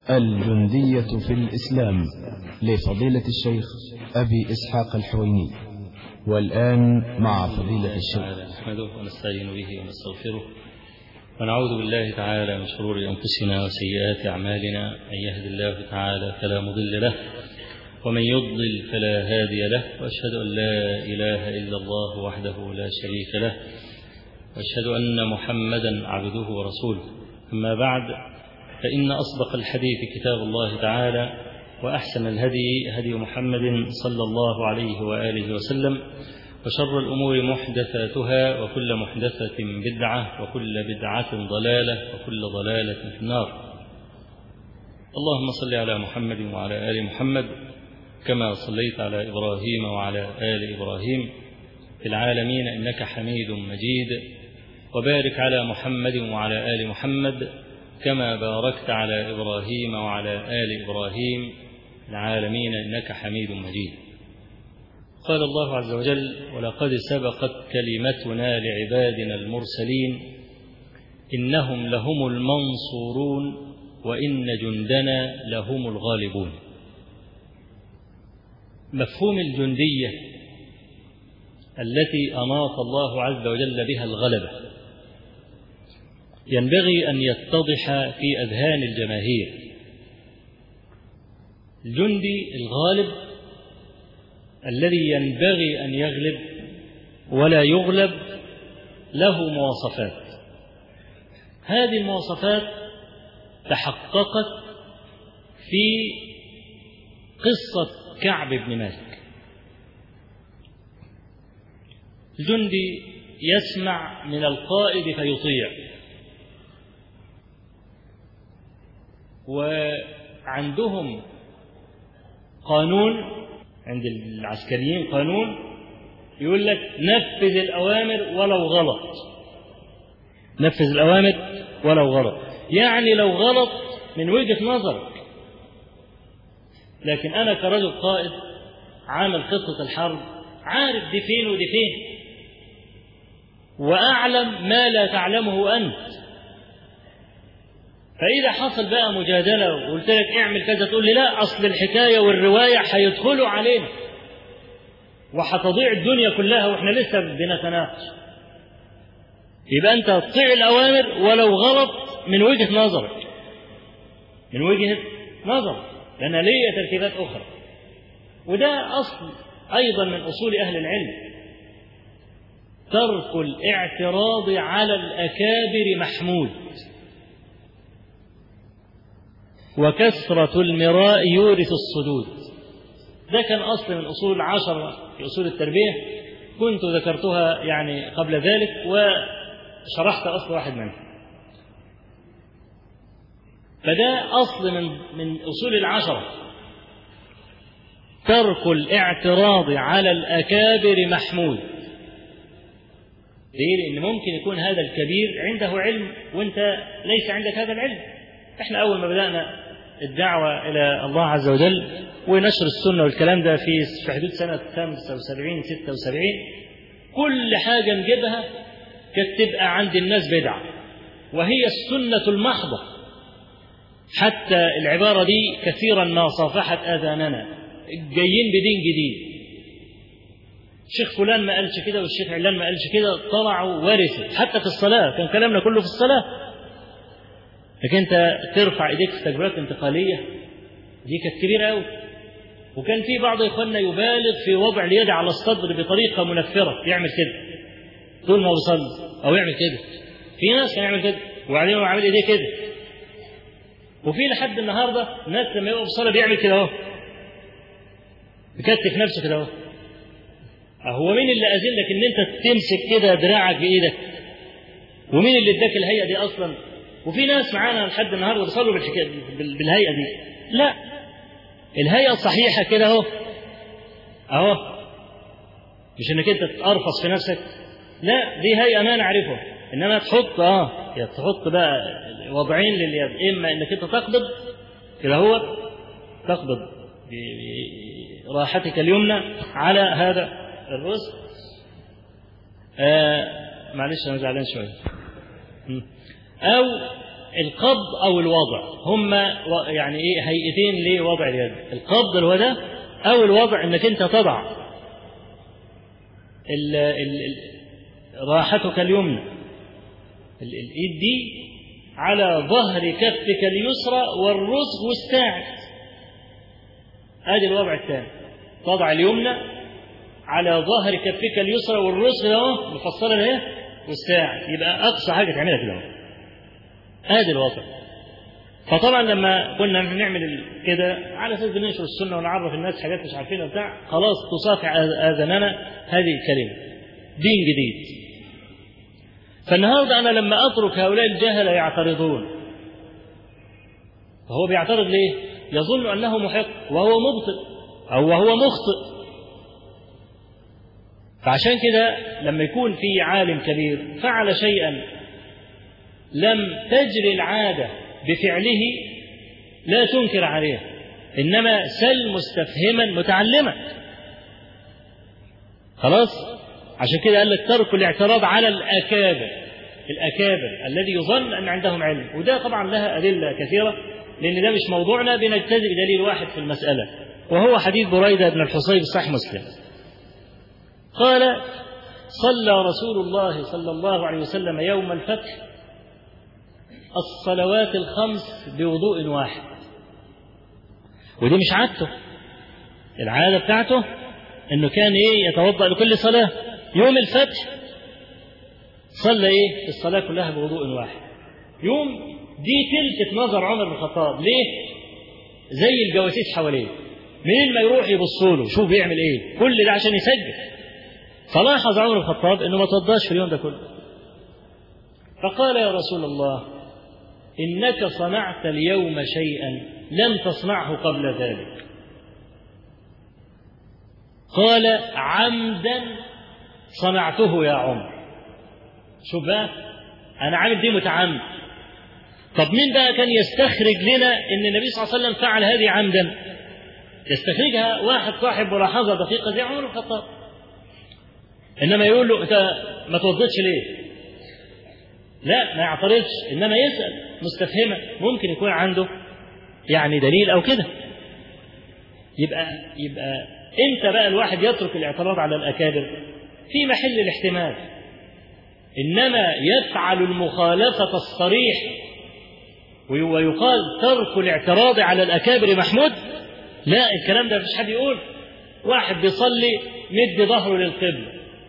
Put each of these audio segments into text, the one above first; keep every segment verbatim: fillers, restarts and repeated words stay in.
الجندية في الإسلام لفضيلة الشيخ أبي إسحاق الحويني. والآن مع فضيلة الشيخ. نحمده ونستعين به ونستغفره ونعوذ بالله تعالى من شرور أنفسنا وسيئات أعمالنا. من يهد الله تعالى فلا مضل له ومن يضلل فلا هادي له، وأشهد أن لا إله إلا الله وحده لا شريك له، وأشهد أن محمدا عبده ورسوله. أما بعد، فإن أصدق الحديث كتاب الله تعالى، وأحسن الهدي هدي محمد صلى الله عليه وآله وسلم، وشر الأمور محدثاتها، وكل محدثة بدعة، وكل بدعة ضلالة، وكل ضلالة في النار. اللهم صل على محمد وعلى آل محمد كما صليت على إبراهيم وعلى آل إبراهيم في العالمين إنك حميد مجيد، وبارك على محمد وعلى آل محمد كما باركت على إبراهيم وعلى آل إبراهيم في العالمين إنك حميد مجيد. قال الله عز وجل: ولقد سبقت كلمتنا لعبادنا المرسلين إنهم لهم المنصورون وإن جندنا لهم الغالبون. مفهوم الجندية التي أناط الله عز وجل بها الغلبة ينبغي أن يتضح في أذهان الجماهير. الجندي الغالب الذي ينبغي أن يغلب ولا يغلب له مواصفات. هذه المواصفات تحققت في قصة كعب بن مالك. الجندي يسمع من القائد فيطيع، وعندهم قانون، عند العسكريين قانون يقول لك نفذ الأوامر ولو غلط. نفذ الأوامر ولو غلط، يعني لو غلط من وجهة نظرك، لكن أنا كرجل قائد عامل خطة الحرب عارف دي فين ودي فين، وأعلم ما لا تعلمه أنت. فإذا حصل بقى مجادلة وقلت لك اعمل كذا تقول لي لا، أصل الحكاية والرواية هيدخلوا علينا وهتضيع الدنيا كلها وإحنا لسه بنتناقش. يبقى أنت تطيع الأوامر ولو غلط من وجهة نظرك، من وجهة نظر، لأن ليه تركيبات أخرى. وده أصل أيضا من أصول أهل العلم: ترك الاعتراض على الأكابر محمود، وكثرة المراء يورث الصدود. ده كان أصل من أصول عشر في أصول التربية، كنت ذكرتها يعني قبل ذلك وشرحت أصل واحد منها. فده أصل من من أصول العشرة: ترك الاعتراض على الأكابر محمود. ليه؟ لأن ممكن يكون هذا الكبير عنده علم وأنت ليس عندك هذا العلم. إحنا أول ما بدأنا الدعوة إلى الله عز وجل ونشر السنة والكلام ده في حدود سنة خمسة وسبعين ستة وسبعين، كل حاجة نجيبها كانت تبقى عند الناس بدعة، وهي السنة المحضة. حتى العبارة دي كثيرا ما صافحت آذاننا، جايين بدين جديد. الشيخ فلان ما قالش كده والشيخ علان ما قالش كده، طلعوا ورثوا. حتى في الصلاة كان كلامنا كله في الصلاة، لكن انت ترفع ايديك في تكبيرات انتقالية دي كانت كبيرة قوي. وكان في بعض اخواننا يبالغ في وضع اليد على الصدر بطريقة منفرة، يعمل كده طول ما هو بيصلي، او يعمل كده. في ناس كان يعمل كده وبعدين هو عامل ايديه كده. وفي لحد النهارده ناس لما يبقى بيصلي بيعمل كده اهو، بيكتف نفسه كده اهو. هو مين اللي اذلك ان انت تمسك كده دراعك بايدك؟ ومين اللي اداك الهيئة دي اصلا؟ وفي ناس معانا لحد النهارده بيصلوا بالحكايه بالهيئه دي. لا، الهيئه الصحيحه كده اهو اهو، مش انك انت تقرفص في نفسك، لا، دي هيئه ما نعرفها. انما تحط اه تحط بقى وضعين لليد، اما انك انت تقبض كده هو، تقبض براحتك اليمنى على هذا الرزق. آه معلش انا زعلان شويه. أو القبض أو الوضع هما يعني إيه هيئتين لوضع اليد. القبض اللي هو ده، أو الوضع إنك أنت تضع ال ال ال راحتك اليمنى الإيد دي على ظهر كفك اليسرى والرسغ والساعد. ادي الوضع الثاني، تضع اليمنى على ظهر كفك اليسرى والرسغ اهو مفصله اهي والساعد، يبقى اقصى حاجه تعملها كده اهو. ادي الوضع. فطبعا لما كنا بنعمل كده على اساس بننشر السنه ونعرف الناس حاجات مش عارفينها بتاع، خلاص تصافح اذاننا هذه الكلمه، دين جديد. فالنهارده انا لما اترك هؤلاء الجهله يعترضون، فهو بيعترض ليه؟ يظن انه محق وهو مبطئ او وهو مخطئ. فعشان كده لما يكون في عالم كبير فعل شيئا لم تجري العاده بفعله لا تنكر عليه، انما سل مستفهما متعلما. خلاص؟ عشان كده قال لك ترك الاعتراض على الأكابر، الأكابر الذي يظن أن عندهم علم، وده طبعا لها أدلة كثيرة، لأن ده مش موضوعنا، بنجتزئ بدليل واحد في المسألة، وهو حديث بريدة بن الحصيب صحيح مسلم. قال: صلى رسول الله صلى الله عليه وسلم يوم الفتح الصلوات الخمس بوضوء واحد. ودي مش عادته، العادة بتاعته انه كان ايه يتوضأ لكل صلاة. يوم الفتح صلى ايه الصلاة كلها بوضوء واحد. يوم دي تلفت نظر عمر بن الخطاب، ليه؟ زي الجواسيس حواليه، منين ما يروح يبصوا له شوف بيعمل ايه، كل ده عشان يسجل. فلاحظ عمر بن الخطاب انه ما توضاش في اليوم ده كله، فقال: يا رسول الله، انك صنعت اليوم شيئا لم تصنعه قبل ذلك. قال: عمدا صنعته يا عمر. شوف بقى، أنا عامل دي متعمد. طب مين بقى كان يستخرج لنا إن النبي صلى الله عليه وسلم فعل هذه عمدا؟ يستخرجها واحد صاحب ملاحظة دقيقة زي عمر بن الخطاب. إنما يقول له: أنت ما توضيتش ليه؟ لا، ما يعترضش، إنما يسأل مستفهمة، ممكن يكون عنده يعني دليل أو كده. يبقى يبقى امتى بقى الواحد يترك الاعتراض على الأكابر؟ في محل الاحتمال. إنما يفعل المخالفة الصريح ويقال ترك الاعتراض على الأكابر محمود، لا، الكلام ده مفيش حد يقول. واحد بيصلي مد ظهره للقبلة،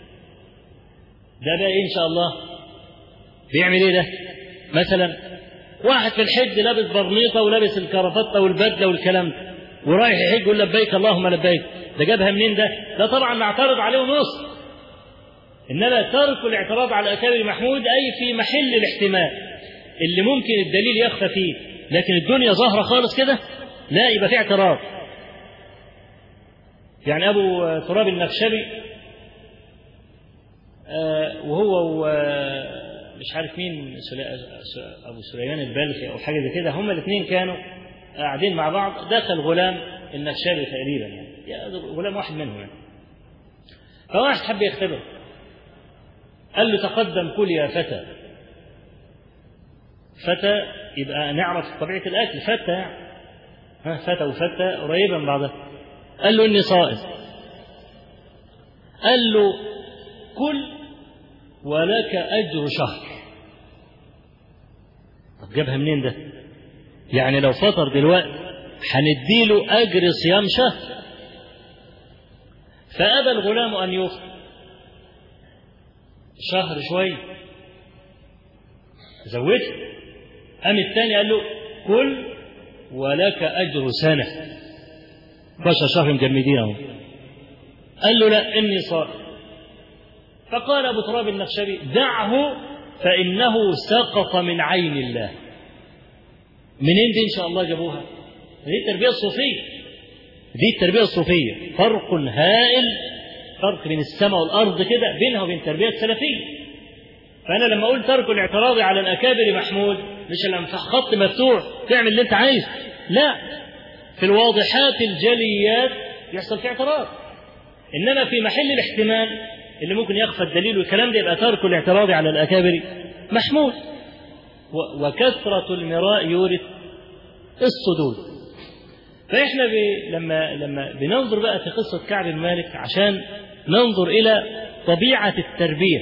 ده بقى إيه إن شاء الله؟ بيعمل إيه ده؟ مثلا واحد في الحج لابس برنيطة ولابس الكرافتة والبدلة والكلام ده، ورايح يحج يقول لبيك اللهم لبيك، ده جابها منين ده؟ ده طبعا نعترض عليه ونص. إنما ترك الاعتراض على الأكابر محمود أي في محل الاحتمال اللي ممكن الدليل يخفى فيه، لكن الدنيا ظاهرة خالص كده لا يبقى في اعتراض. يعني أبو تراب النخشبي آه وهو مش عارف مين أبو سليمان البلخي أو حاجة زي كده، هما الاثنين كانوا قاعدين مع بعض، دخل غلام النخشبي تقريبا، يعني غلام واحد منهم يعني. فواحد حب يختبر، قال له: تقدم كل يا فتى. فتى يبقى نعرف طبيعة الأكل، فتى يعني ها فتى وفتى قريبا من بعضها. قال له: إني صائم. قال له: كل ولك أجر شهر. طب جابها منين ده؟ يعني لو فطر دلوقتي هنديله أجر صيام شهر. فأبى الغلام أن يفطر شهر شوي، زودت. قام الثاني قال له: كل ولك أجر سنة، بشر شهر مجمدين اهو. قال له: لا، إني صائم. فقال أبو تراب النخشبي: دعه فإنه سقط من عين الله. منين دي إن شاء الله جابوها؟ دي التربية الصوفية، دي التربية الصوفية. فرق هائل، فرق بين السماء والأرض كده بينها وبين التربية السلفية. فأنا لما أقول ترك الاعتراض على الأكابر محمود، مش لما في خط مفتوح تعمل اللي أنت عايز، لا، في الواضحات الجليات يحصل في اعتراض. إنما في محل الاحتمال اللي ممكن يخفى الدليل والكلام ده، يبقى ترك الاعتراض على الأكابر محمود. وكثرة المراء يورث الصدود. فإحنا لما لما بننظر بقى في قصة كعب بن مالك عشان ننظر إلى طبيعة التربية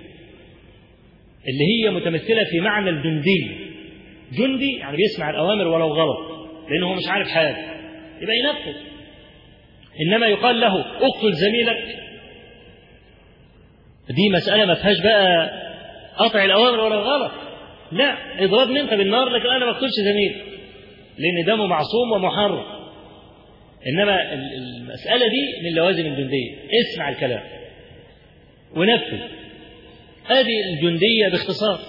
اللي هي متمثلة في معنى الجندي. جندي يعني بيسمع الأوامر ولو غلط لأنه مش عارف حاجة يبقى ينفذ. إنما يقال له اقتل زميلك، دي مسألة ما فيهاش بقى قطع الأوامر ولا غلط، لا اضربني أنت بالنار لكن أنا ما اقتلش زميلي لأن دمه معصوم ومحرم. إنما المسألة دي من لوازم الجندية، اسمع الكلام ونفذ. هذه الجندية باختصار.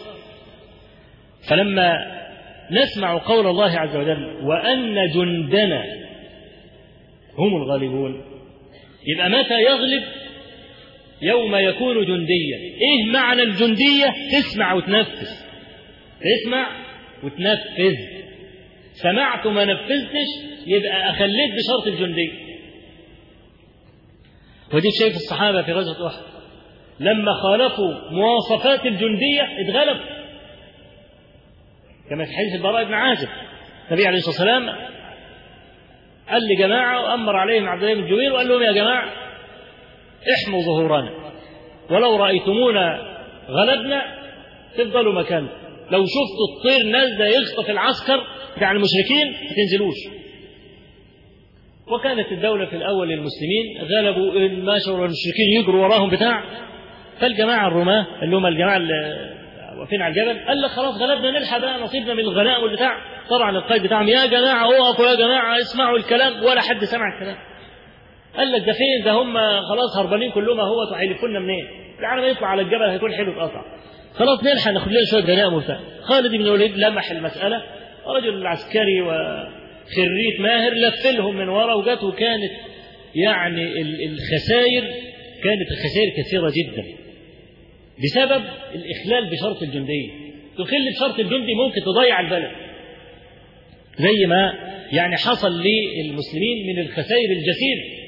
فلما نسمع قول الله عز وجل وأن جندنا هم الغالبون، يبقى متى يغلب؟ يوم يكون جنديا. إيه معنى الجندية؟ تسمع وتنفذ، تسمع وتنفذ. سمعت ما نفذتش يبقى أخليت بشرط الجندية. ودي شايف الصحابة في غزوة أحد لما خالفوا مواصفات الجندية اتغلبوا، كما في حديث البراء بن عازب. النبي عليه الصلاة والسلام قال لجماعة وأمر عليهم عبد الله بن الجبير وقال لهم يا جماعة احموا ظهورنا، ولو رأيتمونا غلبنا تفضلوا مكانكم، لو شفتوا الطير نازل يخطف العسكر بتاع المشركين ما تنزلوش. وكانت الدولة في الأول للمسلمين غلبوا الماشوا والمشركين يجروا وراهم بتاع، فالجماعة الرماة اللي هم الجماعة اللي واقفين على الجبل قال لك خلاص غلبنا نلحق بقى نصيبنا من الغناء والبتاع. طبعا القائد بتاعهم يا جماعة اقفوا يا جماعة اسمعوا الكلام، ولا حد سمع الكلام. قال لك ده فين ده هم خلاص هربانين كلهم اهوت وهيلفونا منين؟ العالم يطلع على الجبل هيكون حلو اتقطع، خلاص نلحق ناخد لنا شويه غنائم وبتاع. خالد بن الوليد لمح المسألة، رجل عسكري وخريت ماهر لفلهم من ورا وجات، وكانت يعني الخسائر كانت الخسائر كثيرة جدا بسبب الإخلال بشرط الجندية. تخل بشرط الجندي ممكن تضيع البلد زي ما يعني حصل للمسلمين من الخسائر الجسيمة.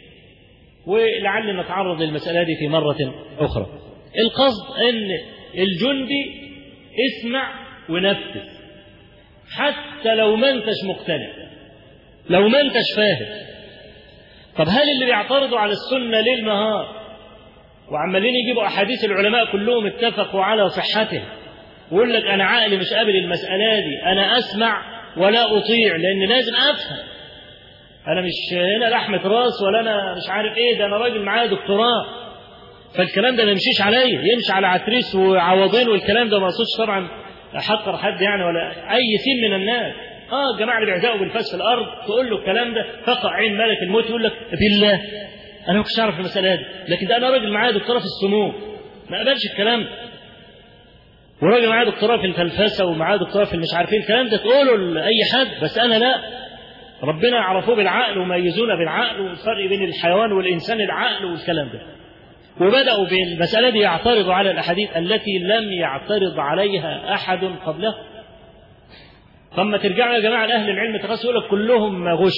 ولعل نتعرض للمسألة دي في مرة أخرى. القصد أن الجندي اسمع ونفذ حتى لو ما انتش مقتنع، لو ما انتش فاهم. طب هل اللي بيعترضوا على السنة ليل نهار وعمالين يجيبوا أحاديث العلماء كلهم اتفقوا على صحته ويقول لك أنا عقلي مش قابل المسألة دي، أنا أسمع ولا أطيع لأن لازم أفهم، أنا مش هنا لحمة راس ولا أنا مش عارف إيه، ده أنا راجل معايا دكتوراه، فالكلام ده ما يمشيش عليا، يمشي على عتريس وعوضين، والكلام ده ما يقصدش طبعا أحقر حد يعني ولا أي سين من الناس. آه الجماعة اللي بيعزقوا بالفاس في الأرض تقول له الكلام ده تقع عين ملك الموت يقول لك بالله أنا ما كنتش أعرف المسألة دي، لكن ده أنا راجل معايا دكتوراه في السموم ما قبلش الكلام ده، وراجل معاه دكتوراه في الفلسفة ومعاه دكتوراه في مش عارفين الكلام ده تقوله لأي حد، بس أنا لا. ربنا عرفوه بالعقل وميزونا بالعقل والفرق بين الحيوان والإنسان العقل والكلام ده. وبدأوا بالمسألة دي يعترضوا على الأحاديث التي لم يعترض عليها أحد قبله. ثم ترجعوا يا جماعة لأهل العلم تقصوا يقول لك كلهم غش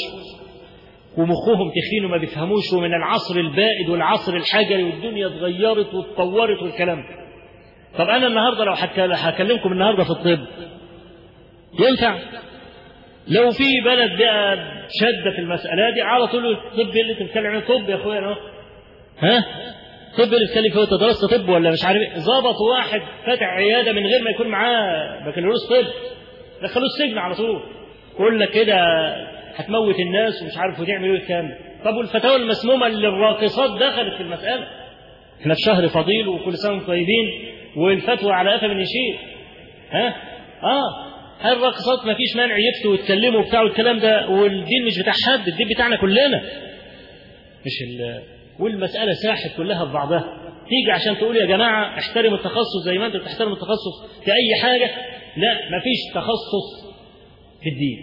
ومخهم تخين وما بيفهموش، ومن العصر البائد والعصر الحجري والدنيا اتغيرت واتطورت والكلام ده. طب أنا النهاردة لو هكلمكم النهاردة في الطب ينفع؟ لو في بلد بقى شدة في المسألة دي على طول الطب اللي تتكلم عنه طب يا أخويا أنا ها طب اللي تتكلم فيه درست طب ولا مش عارف ايه، ظبطوا واحد فاتح عيادة من غير ما يكون معاه بكالوريوس طب دخلوه السجن على طول، يقول لك كده هتموت الناس ومش عارف وتعمل ايه الكلام. طب والفتاوى المسمومة للراقصات دخلت في المسألة، احنا في شهر فضيل وكل سنة وانتم طيبين والفتوى على قفا من يشيل. ها اه هل الراقصات ما فيش مانع يفتوا ويتكلموا وبتاع الكلام ده، والدين مش بتاع حد، الدين بتاعنا كلنا مش ال... والمسألة ساحت كلها في بعضها. تيجي عشان تقول يا جماعة احترموا التخصص زي ما انت بتحترموا التخصص في أي حاجة، لا مفيش تخصص في الدين.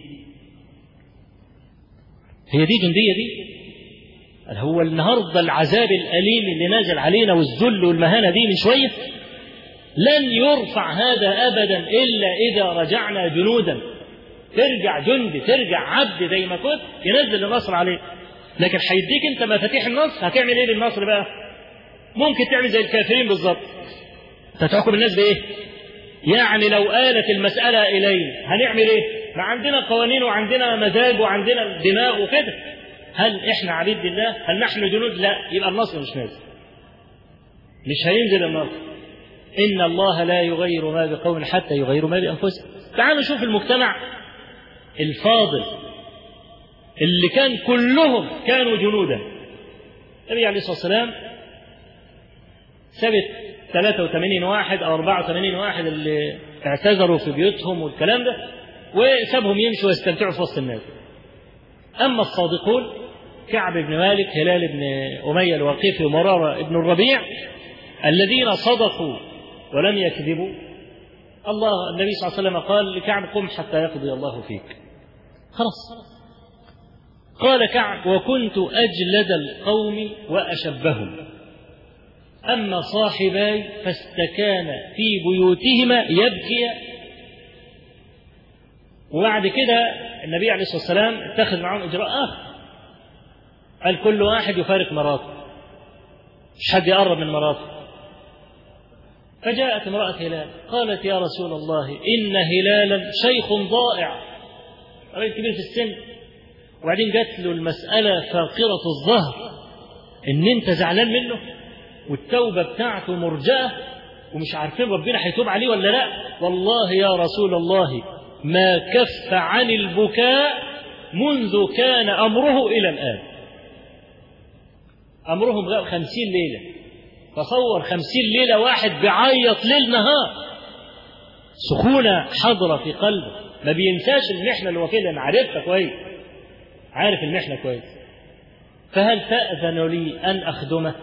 هي دي جندية دي؟ هو النهاردة العذاب الأليم اللي نازل علينا والذل والمهانة دي من شوية لن يرفع هذا أبدا إلا إذا رجعنا جنودا. ترجع جندي ترجع عبد زي ما كنت ينزل النصر عليه. لكن هيديك انت مفاتيح النصر، هتعمل ايه بالنصر بقى؟ ممكن تعمل زي الكافرين بالظبط. تتحكم الناس بايه؟ يعني لو آلت المسألة إلينا هنعمل إيه؟ ما عندنا قوانين وعندنا مزاج وعندنا دماغ وكده. هل إحنا عبيد لله؟ هل نحن جنود؟ لا. يبقى النصر مش نازل، مش هينزل النصر. إن الله لا يغير ما بقوم حتى يغيروا ما بأنفسهم. تعالوا نشوف المجتمع الفاضل اللي كان كلهم كانوا جنودا. النبي عليه الصلاة والسلام ثبت ثلاثة وثمانين واحد أو أربعة وثمانين واحد اللي اعتذروا في بيوتهم والكلام ده، وسابهم يمشوا ويستمتعوا في وسط الناس. أما الصادقون كعب بن مالك، هلال بن أمية الوقيفي، ومرارة بن الربيع، الذين صدقوا ولم يكذبوا، الله النبي صلى الله عليه وسلم قال لكعب قم حتى يقضي الله فيك. خلاص. قال كعب وكنت أجلد القوم وأشبهم، أما صاحباي فاستكان في بيوتهما يبكي. وبعد كده النبي عليه الصلاة والسلام اتخذ معهم إجراء آخر، قال كل واحد يفارق مراته، مش حد يقرب من مراته. فجاءت امرأة هلال قالت يا رسول الله إن هلالا شيخ ضائع، راجل كبير في السن، وبعدين جات له المسألة فاقرة الظهر إن أنت زعلان منه والتوبة بتاعته مرجئة ومش عارفين ربنا هيتوب عليه ولا لا. والله يا رسول الله ما كف عن البكاء منذ كان أمره إلى الآن. أمرهم غاب خمسين ليلة، تصور خمسين ليلة واحد بيعيط ليل نهار، سخونة حضرة في قلبه، ما بينساش المحنة اللي هو فيها، لأن عارفها كويس، عارف المحنة كويس. فهل تأذن لي أن أخدمه؟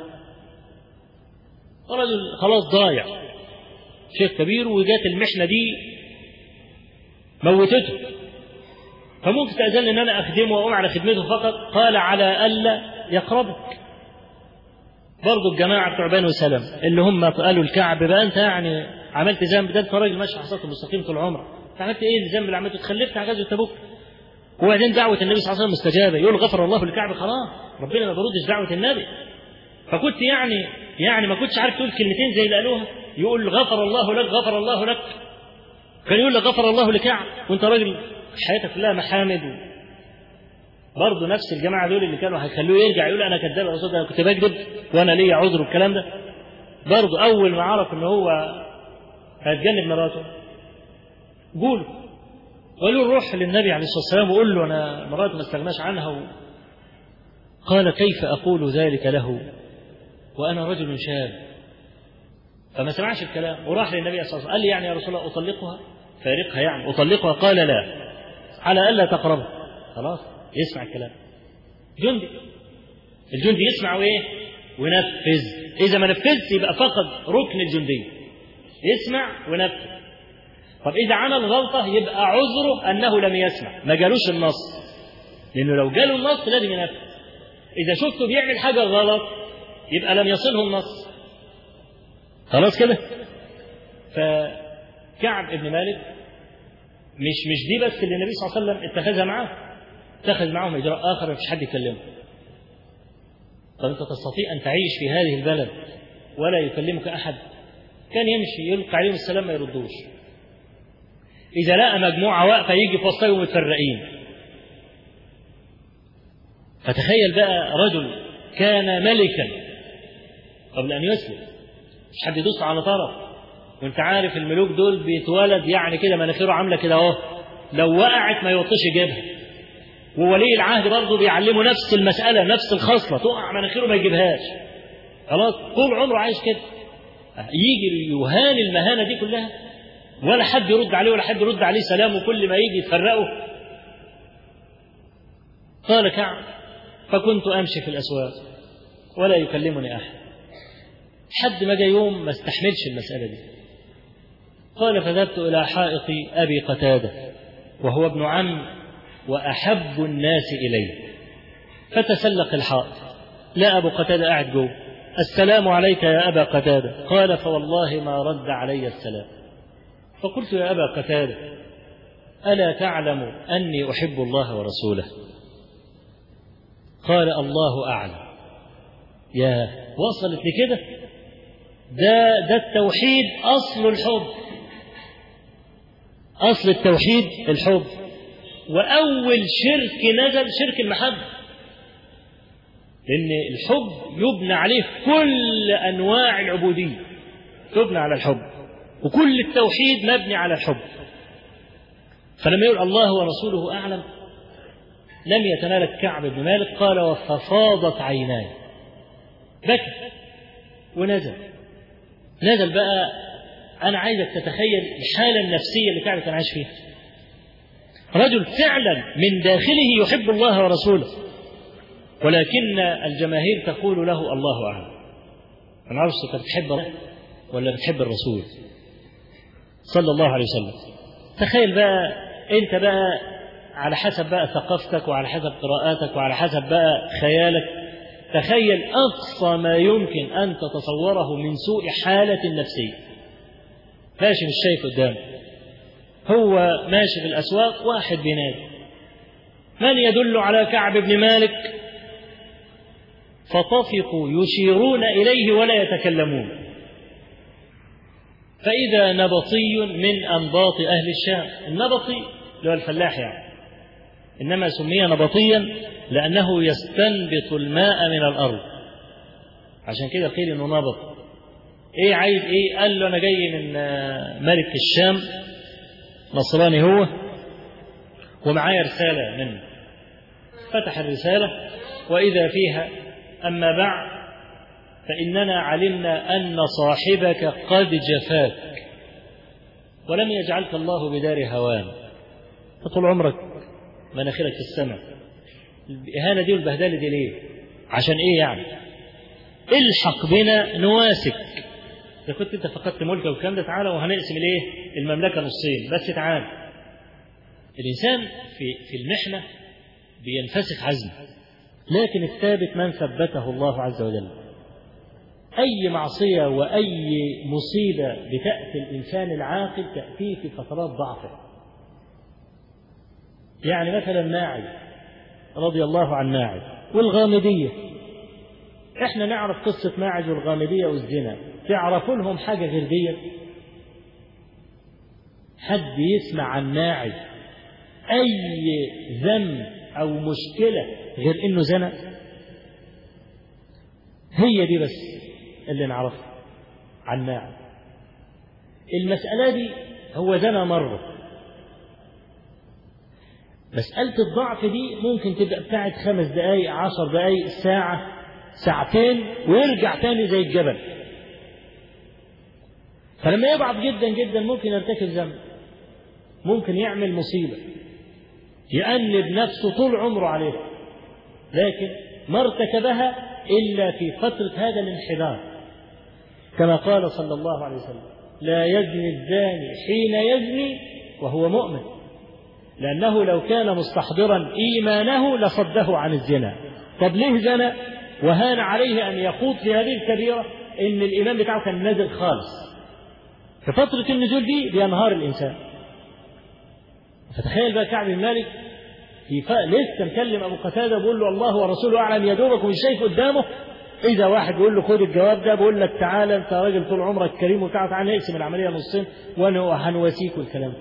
رجل خلاص ضايع، شيخ كبير، وجات المحنة دي موتته، فممكن تأذن أن أنا أخدمه وأقوم على خدمته فقط؟ قال على ألا يقربك. برضو الجماعة بتوع بنو سلم اللي هم قالوا الكعب بقى أنت يعني عملت ذنب، ده أنت راجل ماشي على الصراط المستقيم طول عمرك، عملت إيه الذنب اللي عملته؟ تخلفت عن غزوة تبوك. وبعدين دعوة النبي صلى الله عليه وسلم مستجابة، يقول غفر الله للكعب، خلاص ربنا ما بيردش دعوة النبي. فكنت يعني يعني ما كنتش عارف تقول كلمتين زي اللي قالوها، يقول غفر الله لك غفر الله لك، كان يقول لك غفر الله لكعب وانت راجل حياتك كلها محامد. برضه نفس الجماعه دول اللي كانوا هيخلوه يرجع يقول انا كذاب يا استاذ، انا كنت بكذب وانا ليا عذر والكلام ده. برضه اول ما عرف ان هو هيتجنب مراته قول وقالوا روح للنبي عليه الصلاه والسلام وقول له انا مراتي ما استغناش عنها و... قال كيف اقول ذلك له وانا رجل شاب؟ فما سمعش الكلام وراح للنبي صلى الله عليه وسلم قال لي يعني يا رسول الله اطلقها فارقها، يعني اطلقها؟ قال لا، على الا تقربها. خلاص يسمع الكلام. جندي الجندي يسمع وايه ونفذ، اذا ما نفذش يبقى فقد ركن الجندي، يسمع ونفذ. طب اذا عمل غلطه يبقى عذره انه لم يسمع، ما جالوش النص، لانه لو جاله النص لازم ينفذ. اذا شفته بيعمل حاجه غلط يبقى لم يصله النص. خلاص كده. فكعب ابن مالك مش مش دي بس اللي النبي صلى الله عليه وسلم اتخذها معاه، اتخذ معهم اجراء اخر مفيش حد يكلمه. طب انت تستطيع ان تعيش في هذه البلد ولا يكلمك احد؟ كان يمشي يلقى عليهم السلام ما يردوش، اذا لقى مجموعه واقفه يجي في وسطهم متفرقين. فتخيل بقى رجل كان ملكا قبل ان يسلم، مش حد يدوس على طرف، وانت عارف الملوك دول بيتولد يعني كده مناخيره عامله كده اهو، لو وقعت ما يوطيش يجيبها. وولي العهد برضه بيعلمه نفس المساله، نفس الخصله، تقع مناخيره ما يجيبهاش. خلاص طول عمره عايش كده، يجي يهان المهانه دي كلها ولا حد يرد عليه ولا حد يرد عليه سلام، وكل ما يجي يتفرقوا. قال كعب فكنت امشي في الاسواق ولا يكلمني احد، حد ما جاء يوم ما استحملش المسألة دي. قال فذهبت إلى حائط أبي قتادة وهو ابن عم وأحب الناس إليه، فتسلق الحائط، لا أبو قتادة قاعد جوه. السلام عليك يا أبا قتادة. قال فوالله ما رد علي السلام. فقلت يا أبا قتادة ألا تعلم أني أحب الله ورسوله؟ قال الله أعلم. يا وصلت لكده؟ ده ده التوحيد أصل الحب. أصل التوحيد الحب، وأول شرك نزل شرك المحبة، لأن الحب يبنى عليه كل أنواع العبودية، تبنى على الحب، وكل التوحيد مبني على الحب. فلما يقول الله ورسوله أعلم لم يتمالك كعب بن مالك، قال ففاضت عيناي، بكى ونزل. نزل بقى. أنا عايزك تتخيل الحالة النفسية اللي كعب كان عايش فيها. رجل فعلا من داخله يحب الله ورسوله، ولكن الجماهير تقول له الله أعلم. أنا عارف أنت بتحب الله ولا بتحب الرسول صلى الله عليه وسلم. تخيل بقى أنت بقى على حسب بقى ثقافتك وعلى حسب قراءاتك وعلى حسب بقى خيالك، تخيل أقصى ما يمكن أن تتصوره من سوء حالة نفسية. ماشي مش شايف قدامه، هو ماشي في الأسواق، واحد بينادي من يدل على كعب بن مالك، فطفقوا يشيرون إليه ولا يتكلمون، فإذا نبطي من أنباط أهل الشام. النبطي اللي هو الفلاح يعني، إنما سمي نبطيا لأنه يستنبط الماء من الأرض، عشان كده قيل إنه نبط. إيه عايز إيه؟ قال له أنا جاي من ملك الشام، نصراني هو، ومعايا رسالة منه. فتح الرسالة وإذا فيها أما بعد فإننا علمنا أن صاحبك قد جفاك ولم يجعلك الله بدار هوان، فطول عمرك مناخيرك في السماء. الإهانة دي والبهدلة دي ليه؟ عشان إيه يعني؟ الحق بنا نواسك، إذا كنت أنت فقدت ملكك والكلام ده تعالى وهنقسم الإيه؟ المملكة نصين، بس تعالى. الإنسان في في المحنة بينفسخ عزمه، لكن الثابت من ثبته الله عز وجل. أي معصية وأي مصيبة بتأتي الإنسان العاقل تأتيه في فترات ضعفه. يعني مثلا ماعز رضي الله عن ماعز والغامدية، احنا نعرف قصة ماعز والغامدية والزنا، تعرفوا لهم حاجة غير دي؟ حد يسمع عن ماعز أي ذنب أو مشكلة غير إنه زنا؟ هي دي بس اللي نعرفها عن ماعز. المسألة دي هو زنا مرة. مسألة الضعف دي ممكن تبقى بتاعت خمس دقايق، عشر دقايق، ساعة، ساعتين، ويرجع تاني زي الجبل. فلما يضعف جدا جدا ممكن يرتكب ذنب، ممكن يعمل مصيبة يأنب نفسه طول عمره عليه، لكن ما ارتكبها إلا في فترة هذا الانحدار، كما قال صلى الله عليه وسلم لا يزني الزاني حين يزني وهو مؤمن، لأنه لو كان مستحضرا إيمانه لصده عن الزنا. طب ليه زنا وهان عليه أن يخوض في هذه الكبيرة؟ إن الإيمان بتاعه كان نازل خالص، في فترة النزول دي بينهار الإنسان. فتخيل بقى كعب بن مالك في ف... لسه مكلم أبو قتادة بيقول له الله ورسوله أعلم يدوبك ومش شايف قدامه، إذا واحد بيقول له خد الجواب ده، بيقول لك تعالى أنت راجل طول عمرك كريم وبتاع، تعالى نقسم العملية نصين وأنا هنواسيك والكلام.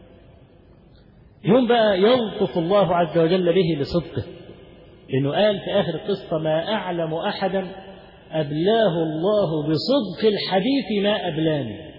يوم بقى يلطف الله عز وجل به لصدقه، لأنه قال في آخر القصة ما أعلم أحدا أبلاه الله بصدق الحديث ما أبلاني،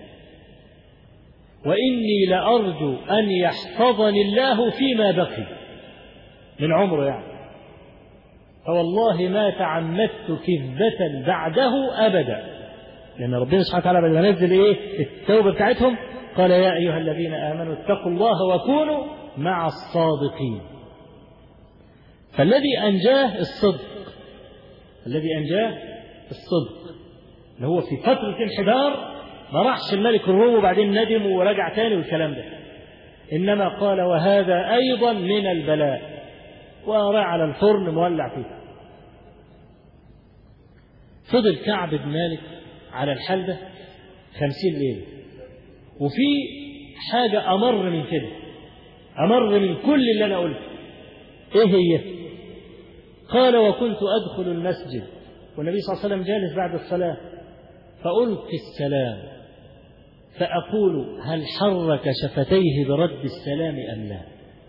وإني لأرجو أن يحفظني الله فيما بقي من عمره يعني، فوالله ما تعمدت كذبة بعده أبدا. لأن ربنا سبحانه وتعالى بعد ما نزل إيه التوبة بتاعتهم قال يا أيها الذين آمنوا اتقوا الله وكونوا مع الصادقين. فالذي أنجاه الصدق، الذي أنجاه الصدق اللي هو في فترة انحدار ما راحش الملك الروم وبعدين ندم ورجع تاني والكلام ده، إنما قال وهذا أيضا من البلاء، وراح على الفرن مولع فيه. فضل كعب بن مالك على الحال ده خمسين ليلة. وفي حاجة أمر من كده، أمر من كل اللي أنا قلته. إيه هي؟ قال وكنت أدخل المسجد والنبي صلى الله عليه وسلم جالس بعد الصلاة فألقي السلام فأقول هل حرك شفتيه برد السلام أم لا؟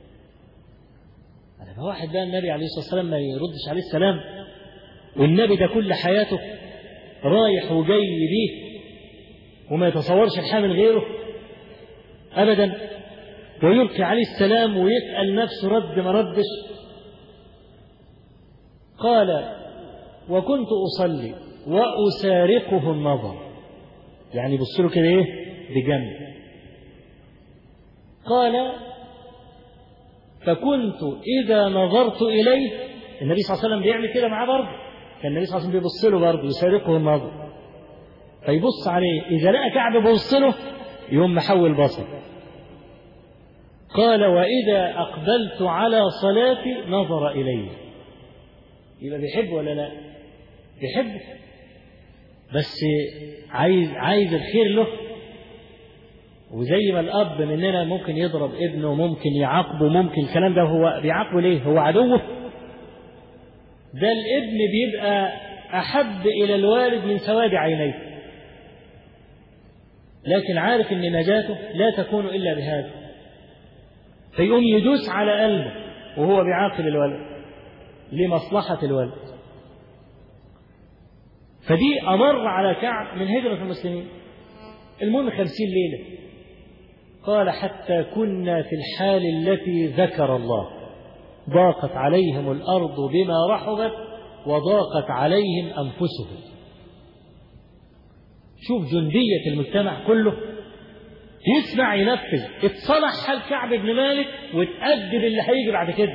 أنا واحد بقى النبي عليه الصلاة والسلام ما يردش عليه السلام، والنبي ده كل حياته رايح وجاي بيه وما يتصورش الحال من غيره أبدا، ويلقي عليه السلام ويسأل نفسه رد ما ردش. قال وكنت أصلي وأسارقه النظر، يعني بص له كده إيه بجنب. قال فكنت إذا نظرت إليه، النبي صلى الله عليه وسلم بيعمل كده معاه برضه، كان النبي صلى الله عليه وسلم بيبص له برضه يسارقه النظر، فيبص عليه إذا لقى كعب بيبص له يوم محول بصر. قال وإذا أقبلت على صلاتي نظر إلي. يبقى بيحب ولا لا؟ بيحب، بس عايز عايز الخير له. وزي ما الأب مننا ممكن يضرب ابنه، ممكن يعاقبه، ممكن الكلام ده، هو بيعاقبه ليه؟ هو عدوه؟ ده الابن بيبقى أحب إلى الوالد من سواد عينيه، لكن عارف أن نجاته لا تكون إلا بهذا، فيقوم يدوس على قلبه وهو بيعاقب الولد لمصلحة الولد. فدي أمر على كعب من هجرة المسلمين. المهم خمسين ليلة. قال حتى كنا في الحال التي ذكر الله ضاقت عليهم الأرض بما رحبت وضاقت عليهم أنفسهم. شوف جندية المجتمع كله يسمع ينفذ. اتصلح حال كعب بن مالك وتأدب اللي هيجي بعد كده.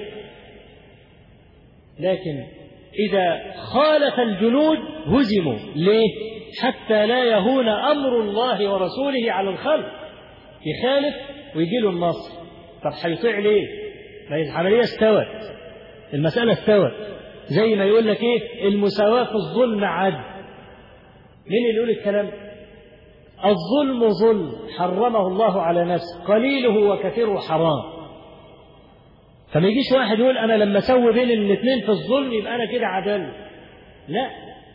لكن إذا خالف الجنود هزموا. ليه؟ حتى لا يهون أمر الله ورسوله على الخلق. يخالف ويجي له النصر. طب هيطيع ليه؟ ما العملية استوت، المسألة استوت. زي ما يقول لك إيه؟ المساواة في الظلم عدل. مين اللي يقول الكلام؟ الظلم ظلم حرمه الله على نفسه، قليله وكثيره حرام. فما يجيش واحد يقول أنا لما أسوي بين الاثنين في الظلم يبقى أنا كده عدل. لا،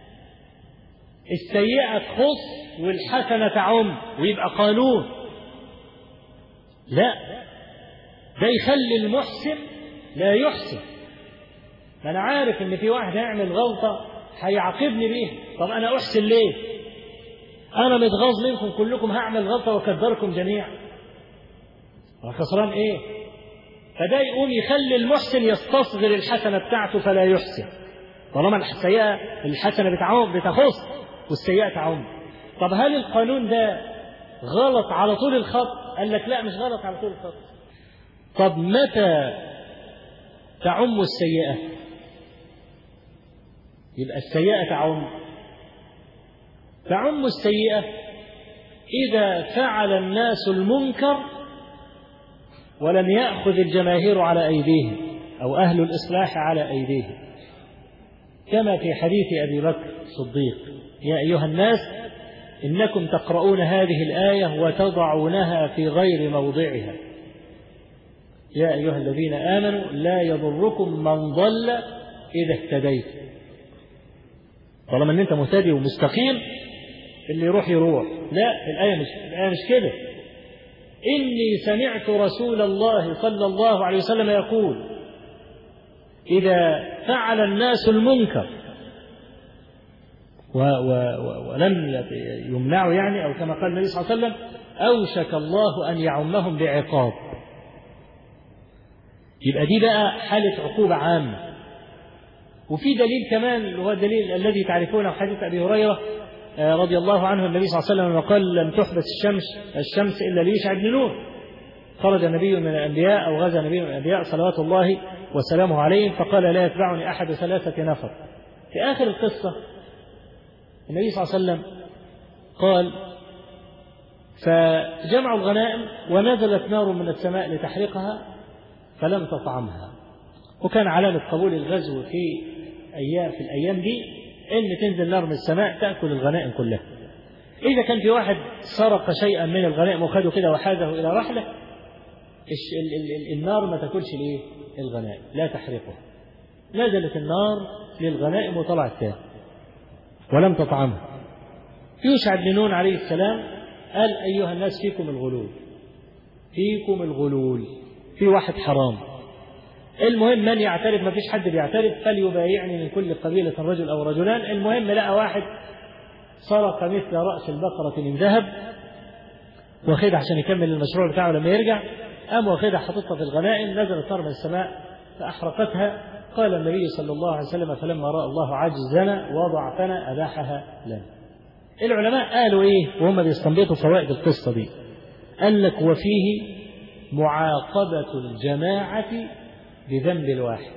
السيئة تخص والحسنة تعم ويبقى قانون. لا، ده يخلي المحسن لا يحسن. ما أنا عارف إن في واحد هيعمل غلطة هيعاقبني بيها، طب أنا أحسن ليه؟ أنا متغاظ منكم كلكم، هعمل غلطة وأكدركم جميعا، خسران إيه؟ فده يقوم يخلي المحسن يستصغر الحسنة بتاعته فلا يحسن، طالما السيئة الحسنة بتعم بتخص والسيئة تعم. طب هل القانون ده غلط على طول الخط؟ قال لك لا، مش غلط على طول الخط. طب متى تعم السيئة؟ يبقى السيئة تعم تعم السيئة إذا فعل الناس المنكر ولم يأخذ الجماهير على أيديهم أو أهل الإصلاح على أيديهم، كما في حديث أبي بكر الصديق: يا أيها الناس إنكم تقرؤون هذه الآية وتضعونها في غير موضعها، يا أيها الذين آمنوا لا يضركم من ضل إذا اهتديت. طالما أن أنت مهتدي ومستقيم اللي يروح يروح. لا، الآية مش, الآية مش كده. إني سمعت رسول الله صلى الله عليه وسلم يقول: إذا فعل الناس المنكر و و و ولم يمنعوا، يعني أو كما قال النبي صلى الله عليه وسلم: أوشك الله أن يعمهم بعقاب. يبقى دي بقى حالة عقوبة عامة. وفي دليل كمان، هو الدليل الذي تعرفونه، حديث أبي هريرة رضي الله عنه، النبي صلى الله عليه وسلم قال: لم تحبس الشمس الشمس إلا ليوشع بن نون. خرج نبي من الأنبياء أو غزا نبي من الأنبياء صلوات الله وسلامه عليهم، فقال: لا يتبعني أحد ثلاثة نفر. في آخر القصة النبي صلى الله عليه وسلم قال: فجمعوا الغنائم ونزلت نار من السماء لتحرقها فلم تطعمها. وكان علامة قبول الغزو في أيام في الأيام دي إن تنزل نار من السماء تأكل الغنائم كلها. إذا كان في واحد سرق شيئا من الغنائم وخده كده وحاده إلى رحلة، النار ما تأكلش ليه الغنائم، لا تحرقها. نزلت النار للغنائم وطلعت تاني ولم تطعمها. يوشع بن نون عليه السلام قال أيها الناس فيكم الغلول، فيكم الغلول، في واحد حرام. المهم من يعترف، ما فيش حد بيعترف، فليبايعني من كل قبيلة رجل أو رجلان. المهم لقى واحد سرق مثل رأس البقرة من ذهب واخدها عشان يكمل المشروع بتاعه لما يرجع، قام واخدها حطتها في الغنائم، نزلت نار من السماء فأحرقتها. قال النبي صلى الله عليه وسلم فلما رأى الله عجزنا وضعفنا أباحها لنا. العلماء قالوا إيه وهم بيستنبطوا فوائد القصة دي؟ قال لك وفيه معاقبة الجماعة بذنب الواحد.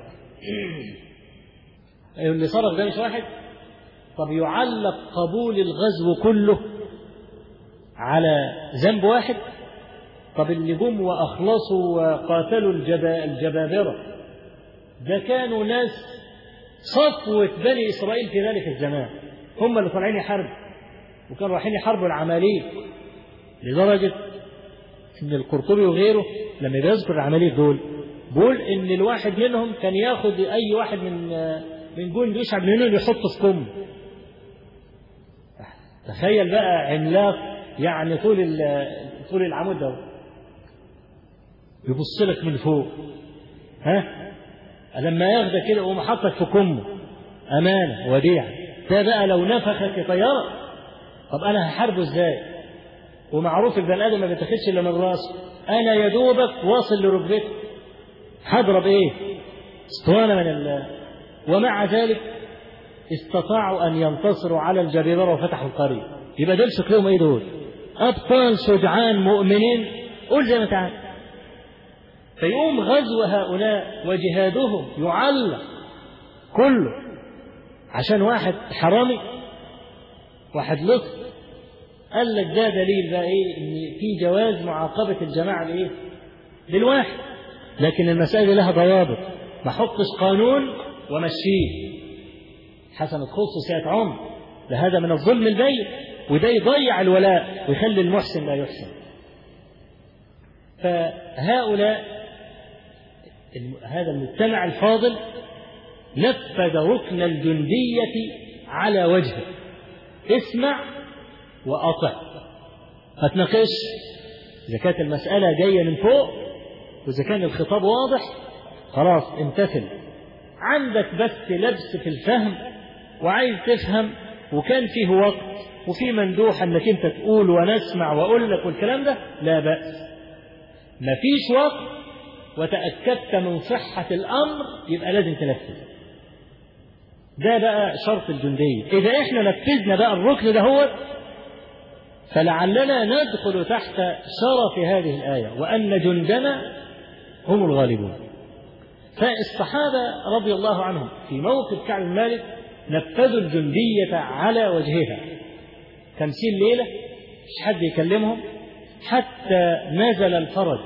اللي سرق ده مش واحد، طب يعلق قبول الغزو كله على ذنب واحد؟ طب اللي جم وأخلصوا وقاتلوا الجبا الجبابرة ده كانوا ناس صفوة بني إسرائيل في ذلك الزمان، هم اللي طالعين يحاربوا وكانوا رايحين يحاربوا العماليق، لدرجة إن القرطبي وغيره لما بيذكر العماليق دول بيقول إن الواحد منهم كان ياخد أي واحد من من جند يشعب منهم يحطه في كم. تخيل بقى عملاق يعني طول طول العمود ده يبص لك من فوق، ها لما ياخدك كده ويقوم حاطك في كمه أمانة وديعة. ده بقى لو نفخك طيارة، طب أنا هحاربه إزاي؟ ومعروف البني آدم ما بيتاخدش إلا من راسه، أنا يا دوبك واصل لركبته، هضرب إيه؟ اسطوانة من الله. ومع ذلك استطاعوا أن ينتصروا على الجبابرة وفتحوا القرية. يبقى دول شكلهم إيه دول؟ أبطال شجعان مؤمنين، قول زي ما تعال. فيقوم غزو هؤلاء وجهادهم يعلق كله عشان واحد حرامي واحد لص. قال لك ده دليل بقى ايه ان في جواز معاقبة الجماعة بايه بالواحد، لكن المسألة لها ضوابط، ما حطش قانون ومشيه حسنة خص ساعة عمر، لهذا من الظلم البين، وده يضيع الولاء ويخلي المحسن لا يحسن. فهؤلاء هذا المجتمع الفاضل نفذ ركن الجندية على وجهه، اسمع وأطع، ما تناقش. إذا كانت المسألة جاية من فوق وإذا كان الخطاب واضح خلاص امتثل. عندك بس لبس في الفهم وعايز تفهم وكان فيه وقت وفي مندوح أنك أنت تقول ونسمع وأقول لك والكلام ده، لا بأس. ما فيش وقت وتأكدت من صحة الأمر يبقى لازم تنفذ. ده بقى شرط الجندية. إذا إحنا نفذنا بقى الركن ده هو، فلعلنا ندخل تحت شرف هذه الآية وأن جندنا هم الغالبون. فالصحابة رضي الله عنهم في موقف كعب بن مالك نفذوا الجندية على وجهها خمسين ليلة، مش حد يكلمهم حتى نزل الفرج.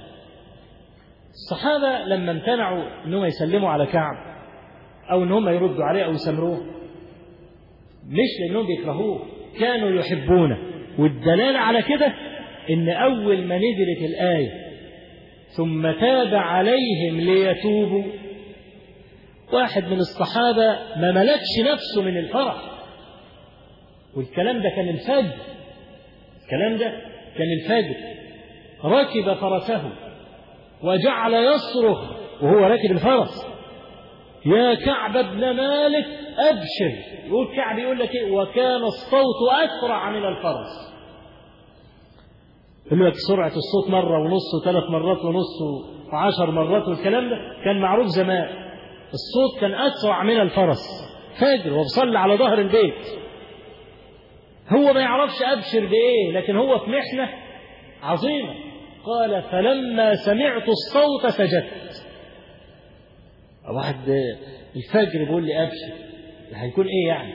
الصحابة لما امتنعوا أنهم يسلموا على كعب أو أنهم يردوا عليه أو يسمروه، مش لأنهم بيكرهوه، كانوا يحبونه. والدلالة على كده إن أول ما نزلت الآية ثم تاب عليهم ليتوبوا، واحد من الصحابة ما ملكش نفسه من الفرح. والكلام ده كان الفجر، الكلام ده كان الفجر. ركب فرسه وجعل يصرخ وهو راكب الفرس: يا كعب بن مالك أبشر. يقول كعب يقول لك إيه؟ وكان الصوت أسرع من الفرس. يقول لك سرعة الصوت مرة ونص وثلاث مرات ونص وعشر مرات، والكلام ده كان معروف زمان. الصوت كان أسرع من الفرس. فجر وبصلي على ظهر البيت، هو ما يعرفش أبشر بإيه، لكن هو في محنة عظيمة. قال: فلما سمعت الصوت سجدت. واحد الفجر بيقول لي أبشر، هيكون إيه يعني؟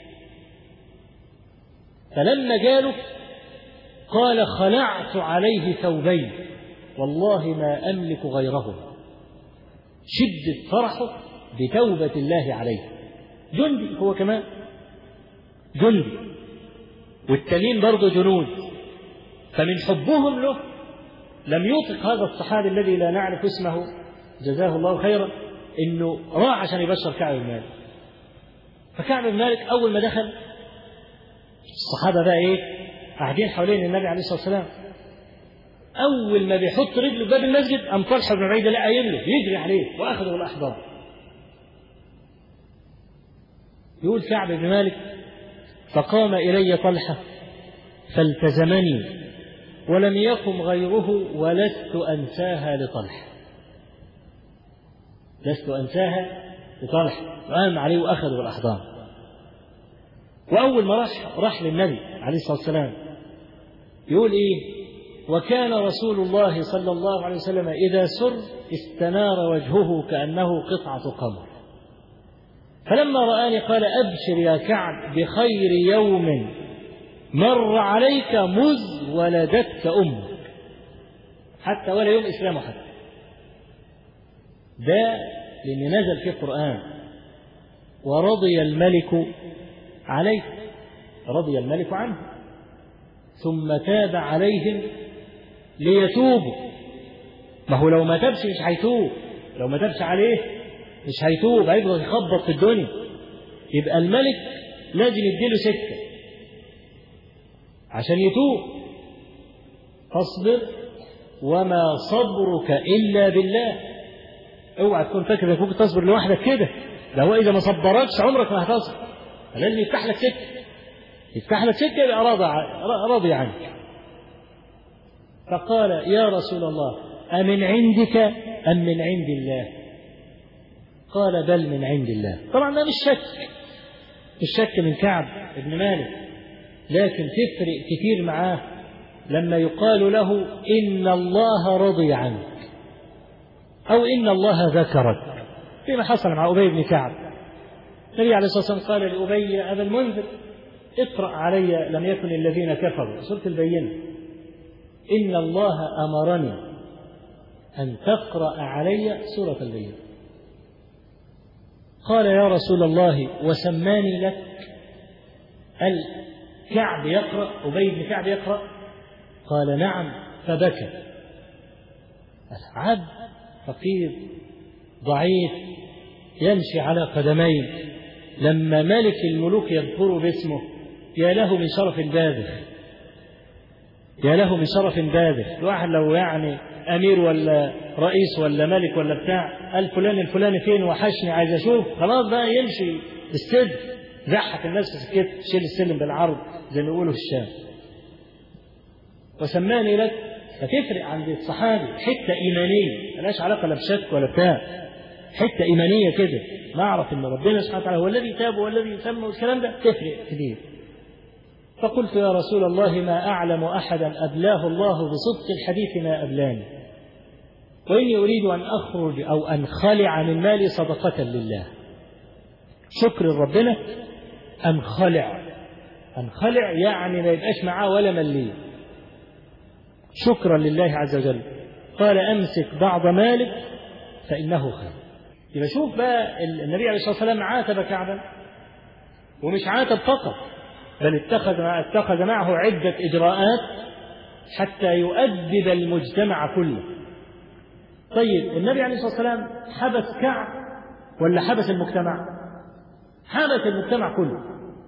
فلما جاله قال: خلعت عليه ثوبين والله ما أملك غيرهما. شدة فرحه بتوبة الله عليه. جندي هو كمان، جندي، والتانيين برضه جنود. فمن حبهم له لم يطق هذا الصحابي الذي لا نعرف اسمه جزاه الله خيرا انه راح عشان يبشر كعب بن مالك. فكعب بن مالك اول ما دخل الصحابه بقى ايه؟ قاعدين حوالين النبي عليه الصلاة والسلام. أول ما بيحط رجله في باب المسجد قام طلحة بن عبيدة لا قايم له يجري عليه وأخذه الأحضان. يقول كعب بن مالك فقام إلي طلحة فالتزمني ولم يقم غيره ولست أنساها لطلحة، لست أنساها لطلحة، وقام عليه وأخذه الأحضان. وأول ما راح راح للنبي عليه الصلاة والسلام يقول إيه؟ وكان رسول الله صلى الله عليه وسلم إذا سر استنار وجهه كأنه قطعة قمر، فلما رآني قال أبشر يا كعب بخير يوم مر عليك مذ ولدتك أمك، حتى ولا يوم إسلامه حتى. ده لأن نزل في القرآن ورضي الملك عليه، رضي الملك عنه ثم تاب عليهم ليتوبوا. ما هو لو ما تابش مش هيتوب، لو ما تابش عليه مش هيتوب، هيفضل يخبط في الدنيا. يبقى الملك لازم يديله سكة عشان يتوب. فاصبر وما صبرك إلا بالله. اوعى تكون فاكر انك ممكن تصبر لوحدك كده، ده هو إذا ما صبركش عمرك ما هتصبر، فلازم يفتح لك سكة، يفتح لك سكة يبقى راضي راضي عنك. فقال يا رسول الله أمن عندك أم من عند الله؟ قال بل من عند الله. طبعا ده مش شك، مش شك من كعب بن مالك، لكن تفرق كتير معاه لما يقال له إن الله رضي عنك أو إن الله ذكرك، فيما حصل مع أبي بن كعب. النبي عليه الصلاة والسلام قال لأبي أبا المنذر اقرأ علي لم يكن الذين كفروا، سورة البينة، إن الله أمرني أن تقرأ علي سورة البينة. قال يا رسول الله وسماني لك؟ الكعب يقرأ، أبي بن كعب يقرأ؟ قال نعم، فبكى. عبد فقير ضعيف يمشي على قدمين، لما ملك الملوك يذكر باسمه يا له من شرف باذخ، يا له من شرف باذخ. الواحد لو يعني أمير ولا رئيس ولا ملك ولا بتاع قال فلان الفلاني فين وحشني عايز أشوف، خلاص بقى يمشي السد زحف الناس في سكت، شيل السلم بالعرض زي ما يقولوا في الشام. وسماني لك فتفرق عند الصحابي حتة إيمانية ملهاش علاقة لا بشك ولا بتاع، حتة إيمانية كده، نعرف إن ربنا سبحانه وتعالى هو الذي تاب والذي سمى والكلام ده تفرق كثير. فقلت يا رسول الله ما أعلم أحدا أبلاه الله بصدق الحديث ما أبلاني، وإني أريد أن أخرج أو أنخلع من مالي صدقة لله. شكر ربنا أنخلع، أنخلع يعني ما يبقاش معاه ولا مليه، شكرا لله عز وجل. قال أمسك بعض مالك فإنه خير. يبقى شوف بقى النبي عليه الصلاة والسلام عاتب كعبا، ومش عاتب فقط بل اتخذ اتخذ معه عدة إجراءات حتى يؤدب المجتمع كله. طيب النبي عليه الصلاة والسلام حبس كعب ولا حبس المجتمع؟ حبس المجتمع كله،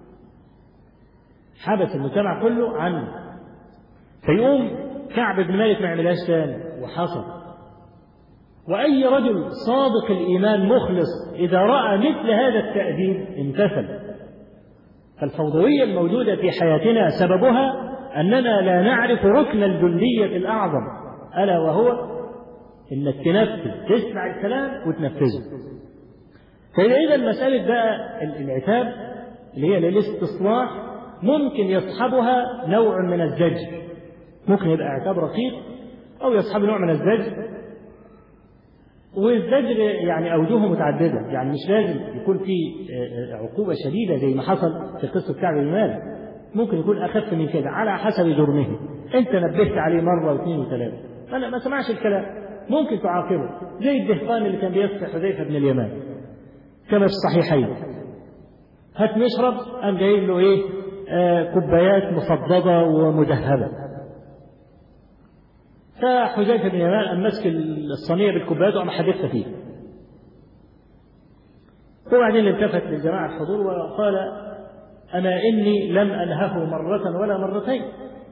حبس المجتمع كله عنه. فيقوم كعب بن مالك ما يعملهاش ثاني وحصل. وأي رجل صادق الإيمان مخلص إذا رأى مثل هذا التأديب امتثل. فالفوضوية الموجودة في حياتنا سببها أننا لا نعرف ركن الجندية الأعظم، ألا وهو إنك تنفذ، تسمع الكلام وتنفذه. فإذا إذا مسألة بقى العتاب اللي هي للاستصلاح ممكن يصحبها نوع من الزجر، ممكن يبقى عتاب رقيق أو يصحب نوع من الزجر. والزجر يعني أوجهه متعددة، يعني مش لازم يكون في عقوبة شديدة زي ما حصل في قصة كعب بن مالك، ممكن يكون أخف من كده على حسب جرمه. أنت نبهت عليه مرة واثنين وثلاثة أنا ما سمعش الكلام، ممكن تعاقبه زي الدهقان اللي كان بيسقي حذيفة بن اليمان كما في الصحيحين. هات مشرب قام جايب له إيه؟ آه كوبايات مفضضة ومدهبة. فحذيفة بن اليمان قام ماسك الصينية بالكوبايات وقام حدفها فيه. وبعدين التفت للجماعة الحضور وقال أما إني لم أنهه مرة ولا مرتين،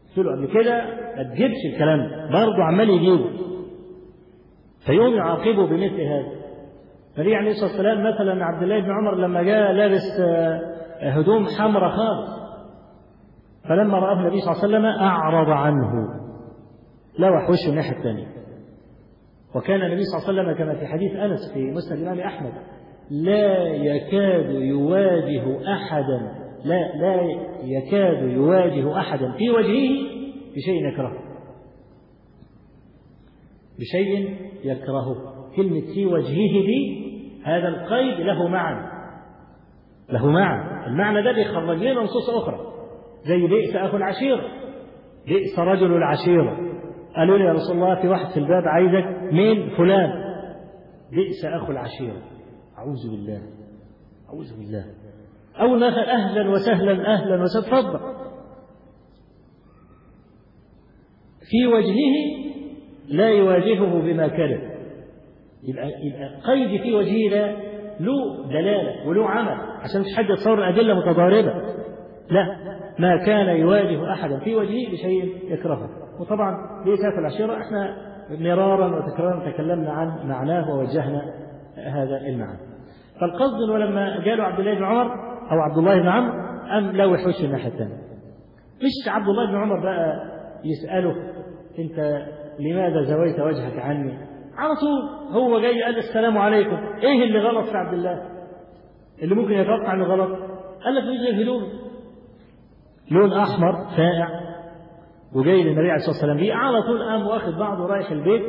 قلت له قبل كده ما تجيبش الكلام ده، برضه عمال يجيبه، فيقوم يعاقبه بمثل هذا. النبي عليه الصلاة والسلام مثلا عبد الله بن عمر لما جاء لابس هدوم حمراء خالص، فلما رآه النبي صلى الله عليه وسلم أعرض عنه، لوح وشه الناحية الثانية. وكان النبي صلى الله عليه وسلم كما في حديث أنس في مسند الإمام أحمد لا يكاد يواجه أحدا لا لا يكاد يواجه أحدا في وجهه بشيء يكرهه، بشيء يكرهه. كلمة في وجهه دي هذا القيد له معنى، له معنى. المعنى ده بيخرج لنا نصوص أخرى زي بئس أخو العشيرة، بئس رجل العشيرة. قالوا لي يا رسول الله في واحد في الباب عايزك، مين؟ فلان. بئس أخو العشيرة. أعوذ بالله، أعوذ بالله. أول ما قال أهلا وسهلا أهلا وسهلا تفضل. في وجهه لا يواجهه بما كره. يبقى يبقى قيد في وجهه ده له دلالة وله عمل، عشان مش حد يتصور أدلة متضاربة. لا، ما كان يواجه أحدا في وجهه بشيء يكرهه. وطبعا ليس في العشيرة احنا مرارا وتكرارا تكلمنا عن معناه ووجهنا هذا المعنى. فالقصد ولما جاله عبد الله بن عمر أو عبد الله بن عمرو أم لو يحوش الناحية الثانية، مش عبد الله بن عمر بقى يسأله أنت لماذا زويت وجهك عني؟ على طول هو جاي قال السلام عليكم. إيه اللي غلط في عبد الله؟ اللي ممكن يتوقع إنه غلط؟ قال لك مش زي لون لون أحمر فائع وجاي للنبي عليه الصلاة والسلام بيه، على طول قام واخد بعضه رايح البيت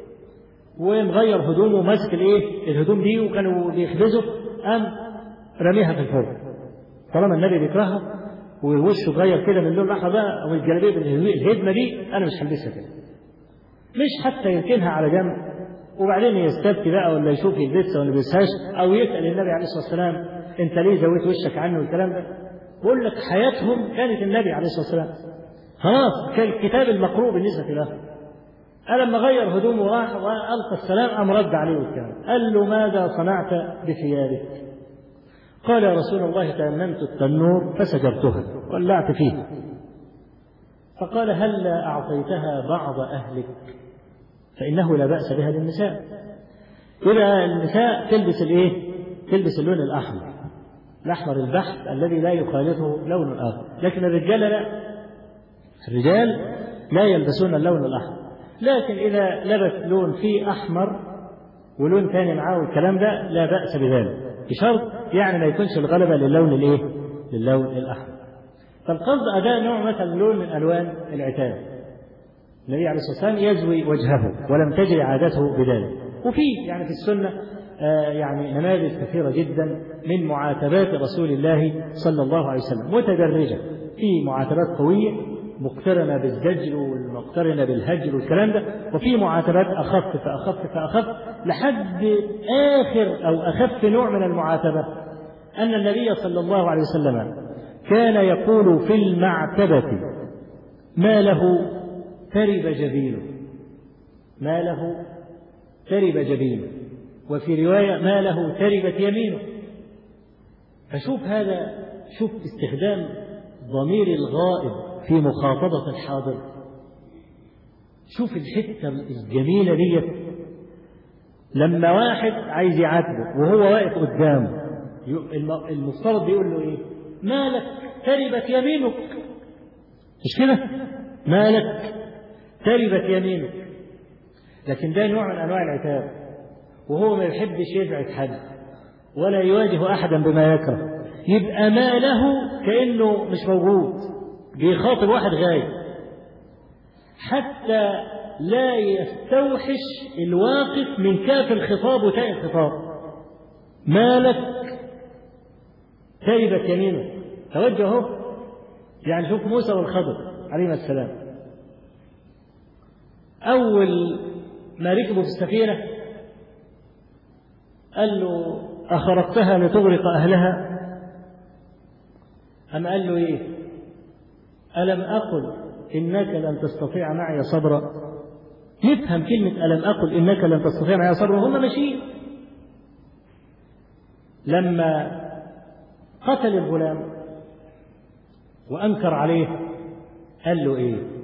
ومغير هدومه وماسك الايه الهدوم دي وكانوا بيخبزوا، قام رميها في الفرن. طالما النبي بيكرهها ووشه اتغير كده من لون الاحمر بقى او الجلابيه الهدمه دي انا مش هلبسها كده. مش حتى يركنها على جنب وبعدين يستبكي بقى ولا يشوف يلبسها ولا يلبسهاش او يسال النبي عليه الصلاه والسلام انت ليه زويت وشك عنه والكلام ده. بقول لك حياتهم كانت النبي عليه الصلاه والسلام خلاص كان الكتاب المقروء بالنسبه له. قال لما غير هدومه وراح والقى السلام قام رد عليه والكلام. قال له ماذا صنعت بثيابك؟ قال يا رسول الله تيممت التنور فسجرتها ولعت فيه. فقال هل اعطيتها بعض اهلك فانه لا باس بها للنساء. يبقى النساء تلبس الايه؟ تلبس اللون الاحمر، الاحمر البحث الذي لا يخالطه لون اخر. لكن الرجال لا، الرجال لا يلبسون اللون الاحمر. لكن إذا لبس لون فيه أحمر ولون ثاني معاه والكلام ده لا بأس بذلك، بشرط يعني ما يكونش الغلبة للون الإيه؟ للون الأحمر. فالقصد أداء نوع مثلا لون من ألوان العتاب. النبي عليه الصلاة والسلام يزوي وجهه ولم تجري عادته بذلك. وفي يعني في السنة آه يعني نماذج كثيرة جدا من معاتبات رسول الله صلى الله عليه وسلم متدرجة، في معاتبات قوية مقترنة بالزجر والمقترنة بالهجر والكلام ده، وفي معاتبات أخف فأخف فأخف لحد آخر أو أخف نوع من المعاتبة أن النبي صلى الله عليه وسلم كان يقول في المعتبة ما له ترب جبينه، ما له ترب جبينه، وفي رواية ما له تربت يمينه. فشوف هذا، شوف استخدام ضمير الغائب في مخاطبة الحاضر. شوف الحتة الجميلة دي لما واحد عايز يعاتبه وهو واقف قدامه المفترض بيقول له ايه؟ مالك تربت يمينك، مش كده؟ مالك تربت يمينك. لكن ده نوع من انواع العتاب، وهو ما يحبش يبعد حد ولا يواجه احدا بما يكره، يبقى ما له كأنه مش موجود، بيخاطب واحد غايب حتى لا يستوحش الواقف من كاف الخطاب وتاء الخطاب. مالك تربت يمينه، توجهه. يعني شوف موسى والخضر عليهما السلام أول ما ركبوا في السفينة قال له أخرقتها لتغرق أهلها؟ أم قال له إيه؟ ألم أقل إنك لن تستطيع معي صبرا؟ نفهم كلمة ألم أقل إنك لن تستطيع معي صبرا وهم ماشيين. لما قتل الغلام وأنكر عليه قال له إيه؟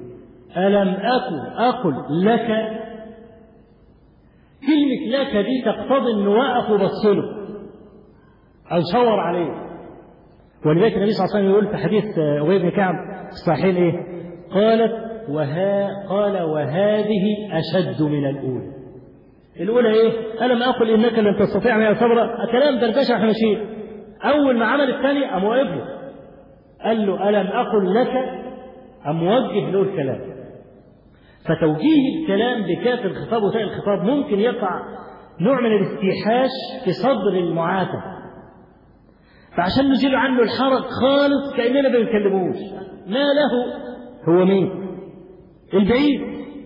ألم أكن أقل لك. كلمة لك دي تقتضي أنه وقف وبصله أو شاور عليه. ولذلك النبي صلى الله عليه وسلم يقول في حديث أبي بن كعب في الصحيحين إيه؟ قالت وها قال وهذه أشد من الأولى. الأولى إيه؟ ألم أقل إنك لن تستطيع معي صبرا، كلام دردشة احنا ماشيين. أول ما عمل الثاني قام واقف له قال له ألم أقل لك، أم موجه له الكلام. فتوجيه الكلام بكاف الخطاب وتاء الخطاب ممكن يقع نوع من الاستيحاش في صدر المعاتب، فعشان نزيل عنه الحرج خالص كأننا ما بنكلموش. ما له هو مين؟ البعيد.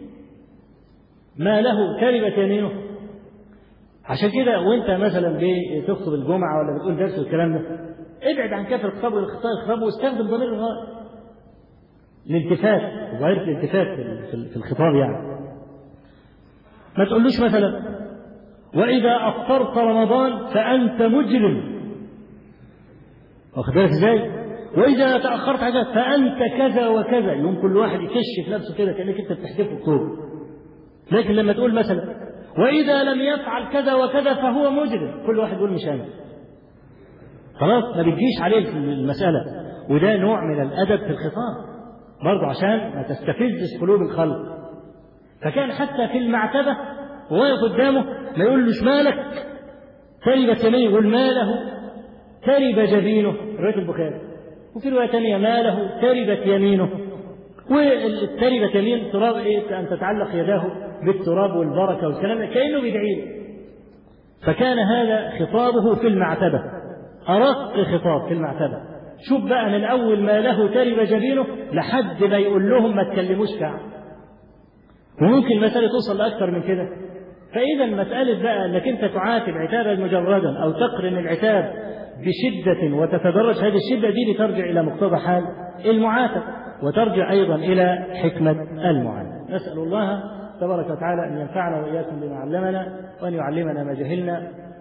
ما له تربت يمينه. عشان كده وانت مثلا بتخطب الجمعة ولا بتقول درس والكلام ده، ابعد عن كاف الخطاب والخطاب واستخدم ضمير الغائب. الالتفات، ظاهرة الالتفات في الخطاب يعني. ما تقولوش مثلا وإذا أفطرت رمضان فأنت مجرم، واخد بالك ازاي؟ وإذا تأخرت حاجات فأنت كذا وكذا. يوم كل واحد يكشف نفسه كده كأنك أنت بتحدفه الطوب. لكن لما تقول مثلا وإذا لم يفعل كذا وكذا فهو مجرم، كل واحد يقول مش أنا. خلاص ما بتجيش عليه المسألة. وده نوع من الأدب في الخطاب برضه عشان ما تستفزش قلوب الخلق. فكان حتى في المعتبة وواقف قدامه ما يقولوش مالك تربت يمينه، يقول ماله ترب جبينه، رواية البخاري. وفي رواية ثانية ماله تربت يمينه. والتربت يمين تراب إيه؟ أن تتعلق يداه بالتراب والبركة والكلام، كأنه بيدعي له. فكان هذا خطابه في المعتبة، أرق خطاب في المعتبة. شوف بقى من أول ما له ترب جبينه لحد ما يقول لهم ما تكلموش كعب. وممكن المسألة توصل لأكثر من كده. فإذا مسألة بقى أنك أنت تعاتب عتابا مجردا أو تقرن العتاب بشدة وتتدرج هذه الشدة دي لترجع إلى مقتضى حال المعاتب وترجع أيضا إلى حكمة المعاتب. نسأل الله تبارك وتعالى أن ينفعنا وإياكم بما علمنا وأن يعلمنا ما جهلنا